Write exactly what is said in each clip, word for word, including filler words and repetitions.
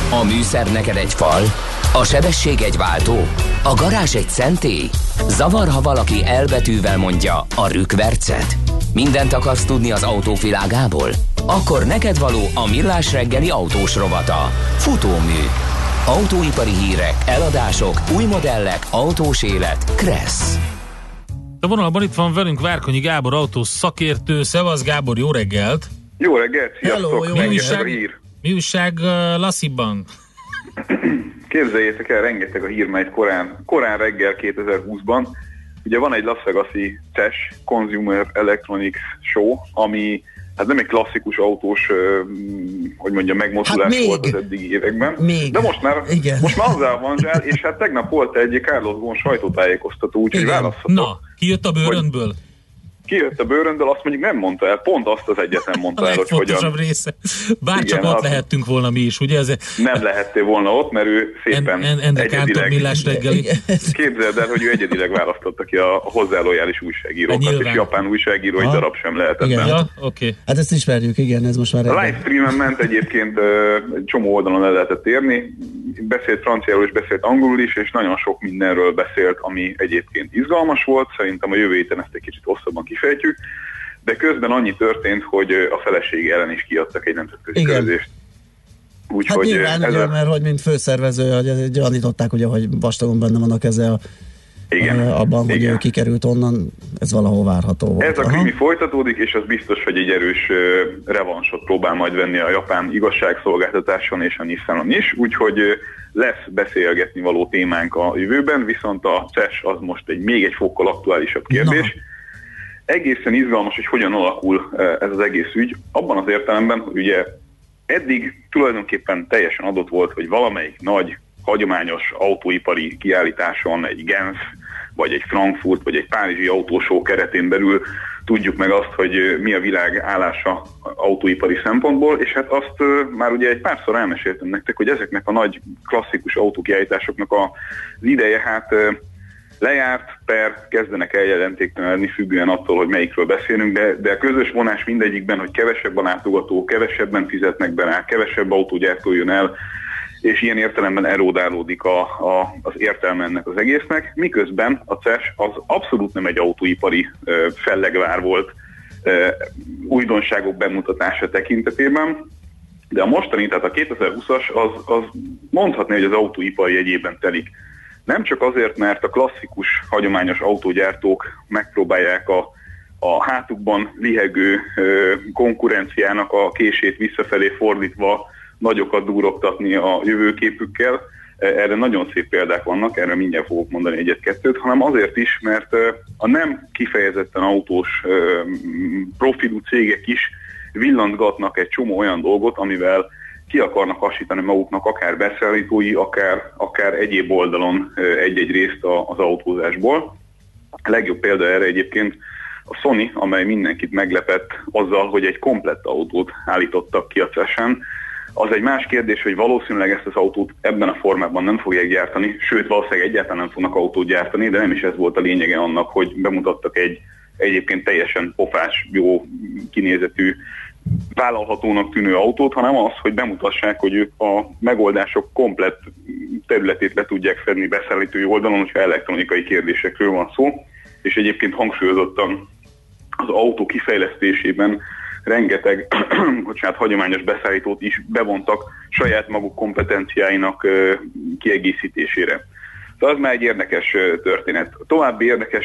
A műszer neked egy fal, a sebesség egy váltó, a garázs egy szentély. Zavar, ha valaki elbetűvel mondja a rükvercet. Mindent akarsz tudni az autóvilágából? Akkor neked való a Millás reggeli autós rovata. Futómű. Autóipari hírek, eladások, új modellek, autós élet. Kressz. A vonalban itt van velünk Várkonyi Gábor autós szakértő. Szevasz Gábor, jó reggelt! Jó reggelt, sziasztok! Hello, jó mi újság, mi újság uh, Lassziban? Képzeljétek el, rengeteg a hír megy korán, korán reggel kétezer-húszban. Ugye van egy Las Vegas-i C E S, Consumer Electronics Show, ami hát nem egy klasszikus autós, hogy mondjam, megmozdulás hát volt az eddigi években. Még. De most már, most már azzal van zsál, és hát tegnap volt egy Carlos Ghosn sajtótájékoztató, úgyhogy választhatok. Na, kijött a bőröndből? Kijött a bőröndből, azt mondjuk nem mondta el, pont azt az egyetlen mondta el, hogy hogyan. A legfontosabb része. Bárcsak ott lehettünk volna mi is, ugye? Ez nem lehettél volna ott, mert ő szépen en, en, egyedileg... Millás reggeli. Képzeld el, hogy ő egyedileg választotta ki a hozzá lojális újságírókat, és japán újságíró egy darab sem lehetett. Ja, okay. Hát ezt ismerjük, igen, ez most már... A livestreamen ment egyébként, egy csomó oldalon el lehetett érni, beszélt franciául és beszélt angolul is, és nagyon sok mindenről beszélt, ami egyébként izgalmas volt. Szerintem a jövő héten ezt egy kicsit hosszabban kifejtjük, de közben annyi történt, hogy a feleség ellen is kiadtak egy nemzetközi közést. Hát nyilván, ugye, a... mert hogy mint főszervező, hogy gyanították, ugye, hogy vastagon benne van a keze a, igen, a, abban, hogy igen. ő kikerült onnan, ez valahol várható volt. Ez a krimi folytatódik, és az biztos, hogy egy erős uh, revansot próbál majd venni a japán igazságszolgáltatáson és a Nissanon is, úgyhogy uh, lesz beszélgetni való témánk a jövőben, viszont a C E S az most egy még egy fokkal aktuálisabb kérdés. Na. Egészen izgalmas, hogy hogyan alakul ez az egész ügy, abban az értelemben, hogy ugye eddig tulajdonképpen teljesen adott volt, hogy valamelyik nagy, hagyományos autóipari kiállításon, egy Genf, vagy egy Frankfurt, vagy egy párizsi autóshow keretén belül tudjuk meg azt, hogy mi a világ állása autóipari szempontból, és hát azt már ugye egy párszor elmeséltem nektek, hogy ezeknek a nagy klasszikus autókiállításoknak az ideje, hát lejárt, per kezdenek el jelentéktelenedni függően attól, hogy melyikről beszélünk, de, de a közös vonás mindegyikben, hogy kevesebb a látogató, kevesebben fizetnek be rá, kevesebb autógyártó jön el, és ilyen értelemben erodálódik a, a, az értelme ennek az egésznek, miközben a C E S az abszolút nem egy autóipari ö, fellegvár volt ö, újdonságok bemutatása tekintetében, de a mostani, tehát a kétezer-húszas az, az mondhatni, hogy az autóipari jegyében telik. Nem csak azért, mert a klasszikus, hagyományos autógyártók megpróbálják a, a hátukban lihegő ö, konkurenciának a kését visszafelé fordítva nagyokat durogtatni a jövőképükkel. Erre nagyon szép példák vannak, erre mindjárt fogok mondani egyet-kettőt, hanem azért is, mert a nem kifejezetten autós ö, profilú cégek is villantgatnak egy csomó olyan dolgot, amivel ki akarnak hasítani maguknak akár beszállítói, akár, akár egyéb oldalon egy-egy részt az autózásból. A legjobb példa erre egyébként a Sony, amely mindenkit meglepett azzal, hogy egy komplett autót állítottak ki a C E S-en. Az egy más kérdés, hogy valószínűleg ezt az autót ebben a formában nem fogják gyártani, sőt valószínűleg egyáltalán nem fognak autót gyártani, de nem is ez volt a lényege annak, hogy bemutattak egy egyébként teljesen pofás, jó kinézetű, vállalhatónak tűnő autót, hanem az, hogy bemutassák, hogy ők a megoldások komplett területét le tudják fedni beszállítói oldalon, hogyha elektronikai kérdésekről van szó, és egyébként hangsúlyozottan az autó kifejlesztésében rengeteg bocsánat, hagyományos beszállítót is bevontak saját maguk kompetenciáinak kiegészítésére. Tehát az már egy érdekes történet. A további érdekes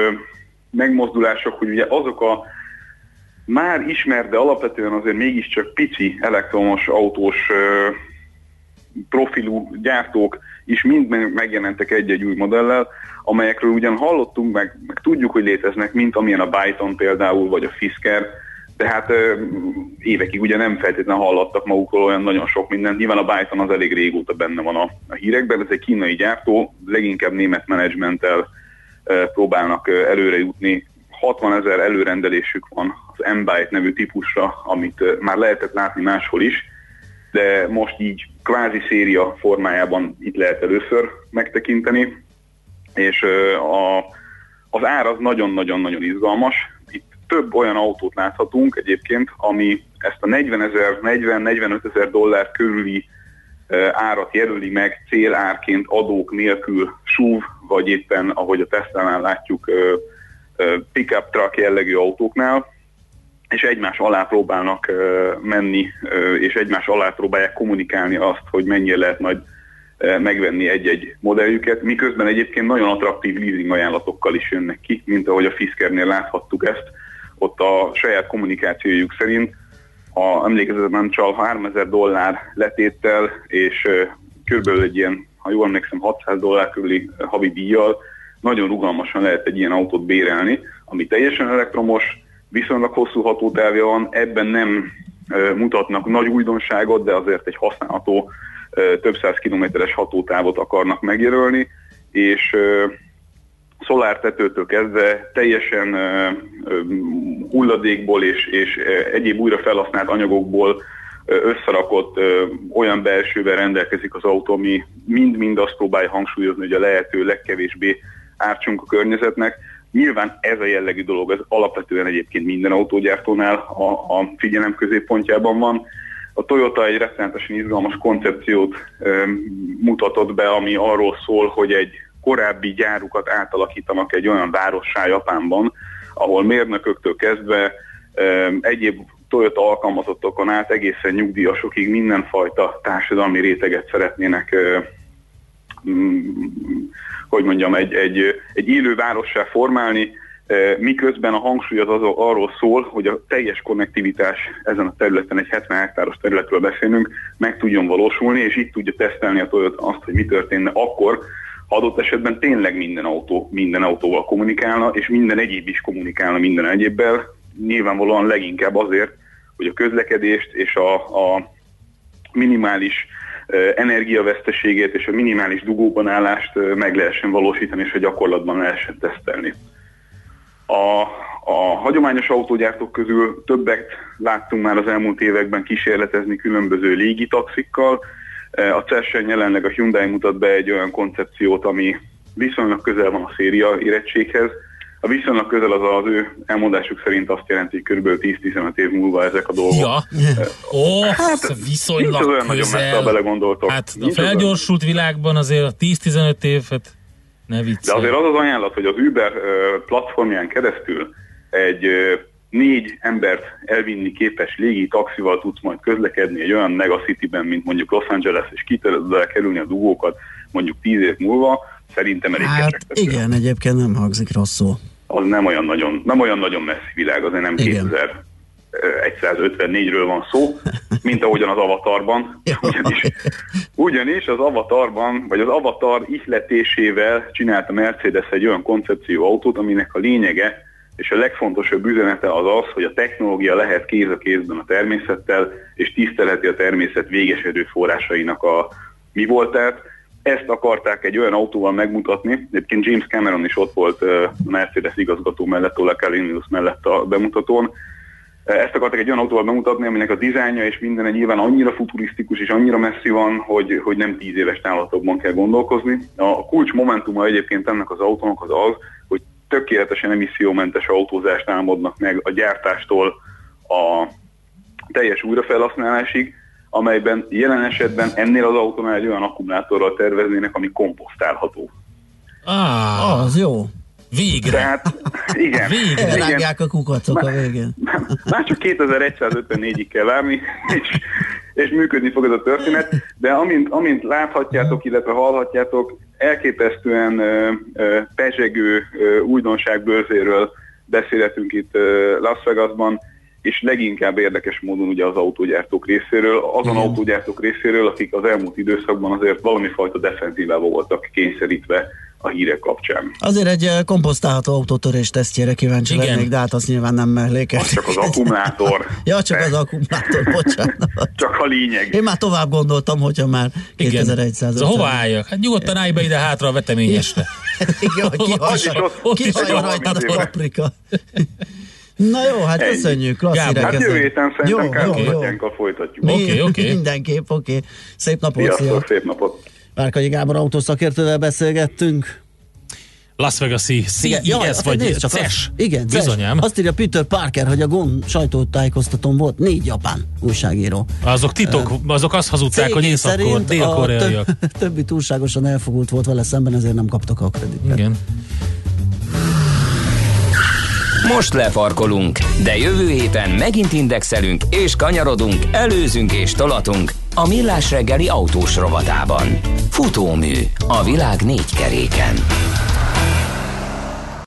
megmozdulások, hogy ugye azok a már ismert, de alapvetően azért mégiscsak pici elektromos autós profilú gyártók is mind megjelentek egy-egy új modellel, amelyekről ugyan hallottunk, meg, meg tudjuk, hogy léteznek, mint amilyen a Byton például, vagy a Fisker, de hát ö, évekig ugye nem feltétlenül hallottak magukról olyan nagyon sok mindent. Nyilván a Byton az elég régóta benne van a, a hírekben, ez egy kínai gyártó, leginkább német menedzsmenttel ö, próbálnak ö, előre jutni. hatvanezer előrendelésük van az M-Byte nevű típusra, amit ö, már lehetett látni máshol is, de most így kvázi széria formájában itt lehet először megtekinteni, és ö, a, az ár az nagyon-nagyon-nagyon izgalmas. Itt több olyan autót láthatunk egyébként, ami ezt a negyvenezer, negyven-negyvenötezer dollár körüli árat jelöli meg célárként adók nélkül es u vé, vagy éppen, ahogy a Teslánál látjuk, pick-up truck jellegű autóknál, és egymás alá próbálnak menni, és egymás alá próbálják kommunikálni azt, hogy mennyire lehet majd megvenni egy-egy modelljüket, miközben egyébként nagyon attraktív leasing ajánlatokkal is jönnek ki, mint ahogy a Fiskernél láthattuk ezt. Ott a saját kommunikációjuk szerint, ha emlékezetem csal, háromezer dollár letéttel, és körülbelül egy ilyen, ha jól emlékszem, hatszáz dollár körüli havi díjjal nagyon rugalmasan lehet egy ilyen autót bérelni, ami teljesen elektromos, viszonylag hosszú hatótávja van, ebben nem mutatnak nagy újdonságot, de azért egy használható több száz kilométeres hatótávot akarnak megjelölni, és szolártetőtől kezdve teljesen hulladékból és, és egyéb újra felhasznált anyagokból összerakott olyan belsővel rendelkezik az autó, ami mind-mind azt próbálja hangsúlyozni, hogy a lehető legkevésbé ártsunk a környezetnek. Nyilván ez a jellegű dolog, ez alapvetően egyébként minden autógyártónál a, a figyelem középpontjában van. A Toyota egy rettenetesen izgalmas koncepciót e, mutatott be, ami arról szól, hogy egy korábbi gyárukat átalakítanak egy olyan várossá Japánban, ahol mérnököktől kezdve e, egyéb Toyota alkalmazottokon át egészen nyugdíjasokig mindenfajta társadalmi réteget szeretnének e, hogy mondjam, egy, egy, egy élő várossá formálni, miközben a hangsúly az, az arról szól, hogy a teljes konnektivitás ezen a területen, egy hetven hektáros területről beszélünk, meg tudjon valósulni, és itt tudja tesztelni a Toyota azt, hogy mi történne akkor, ha adott esetben tényleg minden autó minden autóval kommunikálna, és minden egyéb is kommunikálna minden egyébbel, nyilvánvalóan leginkább azért, hogy a közlekedést és a, a minimális energiaveszteségét és a minimális dugóban állást meg lehessen valósítani, és a gyakorlatban lehessen tesztelni. A, a hagyományos autógyártók közül többet láttunk már az elmúlt években kísérletezni különböző légitaxikkal. A Celsius jelenleg a Hyundai mutat be egy olyan koncepciót, ami viszonylag közel van a széria érettséghez. A viszonylag közel az az ő elmondásuk szerint azt jelenti, hogy kb. tíz-tizenöt év múlva ezek a dolgok. Ja, ó, hát, viszonylag nincs az olyan nagyon messze, ha belegondoltok. Hát a felgyorsult világban azért a tíz-tizenöt év, hát ne viccelj. De azért az az ajánlat, hogy az Uber platformján keresztül egy négy embert elvinni képes légi taxival tudsz majd közlekedni egy olyan megacityben, mint mondjuk Los Angeles, és ki tudod elkerülni a dugókat mondjuk tíz év múlva, szerintem elég hát igen, egyébként nem hangzik rosszul. Az nem olyan nagyon, nem olyan nagyon messzi világ, azért nem kétezer-százötvennégyről van szó, mint ahogyan az Avatarban. Ugyanis, ugyanis az Avatarban, vagy az Avatar ihletésével csinált a Mercedes egy olyan koncepció autót, aminek a lényege és a legfontosabb üzenete az az, hogy a technológia lehet kéz a kézben a természettel, és tisztelheti a természet véges erőforrásainak a mi voltát. Ezt akarták egy olyan autóval megmutatni, egyébként James Cameron is ott volt a Mercedes igazgató mellett, Ola Kalinius mellett a bemutatón. Ezt akarták egy olyan autóval bemutatni, aminek a dizájnja és minden nyilván annyira futurisztikus és annyira messzi van, hogy, hogy nem tíz éves távlatokban kell gondolkozni. A kulcs momentuma egyébként ennek az autónak az az, hogy tökéletesen emissziómentes autózást álmodnak meg a gyártástól a teljes újrafelhasználásig, amelyben jelen esetben ennél az autónál egy olyan akkumulátorral terveznének, ami komposztálható. Ah, az jó. Végre. Tehát, igen. Végre. Elrágják a kukacok a végén. Már csak kétezer-százötvennégyig kell várni, és, és működni fog ez a történet, de amint, amint láthatjátok, illetve hallhatjátok, elképesztően ö, ö, pezsegő ö, újdonságbőrzéről beszélhetünk itt ö, Las Vegasban, és leginkább érdekes módon ugye az autógyártók részéről, azon Igen. autógyártók részéről, akik az elmúlt időszakban azért valamifajta defenzívába voltak kényszerítve a hírek kapcsán. Azért egy komposztálható autótörés tesztjére kíváncsi Igen. lennék, de hát az nyilván nem mellékes. Az csak az akkumulátor. Ja, csak de. az akkumulátor, bocsánat. Csak a lényeg. Én már tovább gondoltam, hogyha már kétezer-száz. Szóval hova álljak? Hát nyugodtan állj be ide hátra a veteményesre. Igen, hogy kihajja rajtad a paprika. Na jó, hát Ennyi. köszönjük. Klassz hírek. Hát jövő héten szerintem Kárpátyánkkal folytatjuk. Oké, okay, oké. Okay. Mindenképp, oké. Okay. Szép napot, Sziasztok, szép napot. Várkonyi Gábor autószakértővel beszélgettünk. Las Vegas-i C E S ja, vagy C E S. Igen, bizonyám. Azt írja Peter Parker, hogy a gond sajtótájékoztatón volt négy japán újságíró. Azok titok, uh, azok azt hazudták, hogy észak dél-koreaiak. Több, többi túlságosan elfogult volt vele szemben, ezért nem kaptak a kreditet. Igen. Most lefarkolunk, de jövő héten megint indexelünk és kanyarodunk, előzünk és tolatunk a Millás reggeli autós rovatában. Futómű a világ négy keréken.